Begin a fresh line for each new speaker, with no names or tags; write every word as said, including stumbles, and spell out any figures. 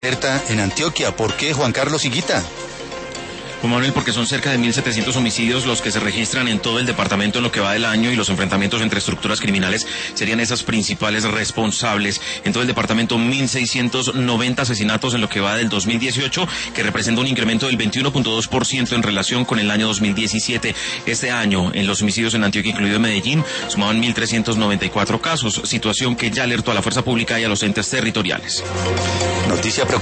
Alerta en Antioquia. ¿Por qué, Juan Carlos Higuita?
Juan Manuel, porque son cerca de mil setecientos homicidios los que se registran en todo el departamento en lo que va del año, y los enfrentamientos entre estructuras criminales serían esas principales responsables. En todo el departamento, mil seiscientos noventa asesinatos en lo que va del dos mil dieciocho, que representa un incremento del veintiuno punto dos por ciento en relación con el año dos mil diecisiete. Este año, en los homicidios en Antioquia, incluido Medellín, sumaban mil trescientos noventa y cuatro casos, situación que ya alertó a la fuerza pública y a los entes territoriales.
Noticia preocupante.